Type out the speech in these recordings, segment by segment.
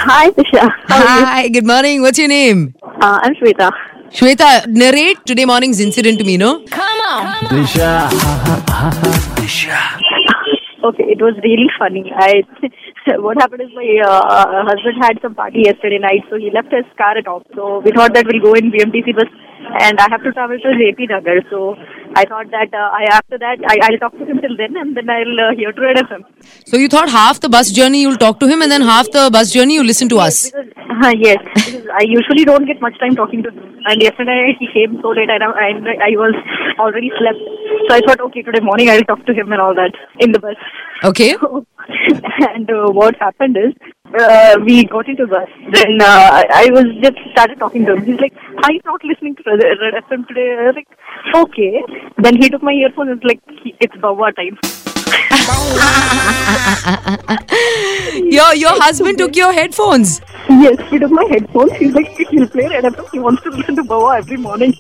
Hi, Disha. How are you? Hi, good morning. What's your name? I'm Shweta. Shweta, narrate today morning's incident to me, no? Disha. Okay, it was really funny. What happened is my husband had some party yesterday night, so he left his car at home. So we thought that we'll go in BMTC bus, and I have to travel to JP Nagar. So I thought that I'll talk to him till then, and then I'll hear to Red FM. So you thought half the bus journey you'll talk to him and then half the bus journey you listen to us. Yes, because I usually don't get much time talking to him. And yesterday he came so late, and I was already slept. So I thought, okay, today morning I'll talk to him and all that in the bus. Okay. And what happened is, we got into bus. Then I was just started talking to him. He's like, "Are you not listening to Red FM today?" I was like, "Okay." Then he took my earphone. It's like it's Bawa time. Your husband took your headphones. Yes, he took my headphones. He's like, he'll play Red FM. He wants to listen to Bawa every morning.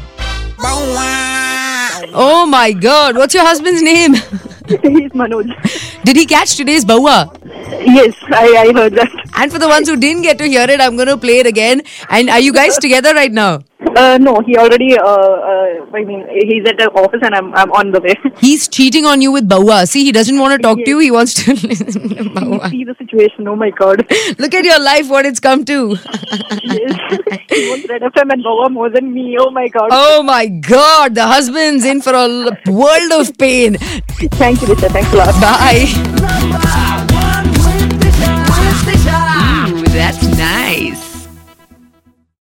Oh my God, what's your husband's name? He's Manoj. Did he catch today's Bawa? Yes, I heard that. And for the ones who didn't get to hear it, I'm going to play it again. And are you guys together right now? No, he already, he's at the office and I'm on the way. He's cheating on you with Bawa. See, he doesn't want to talk to you. He wants to listen to Bawa. See the situation. Oh my God. Look at your life, what it's come to. Yes. He wants Red FM and Bawa more than me. Oh my God. Oh my God, the husband's in for a world of pain. Thank you, Disha. Thanks a lot. Bye. Ooh, that's nice.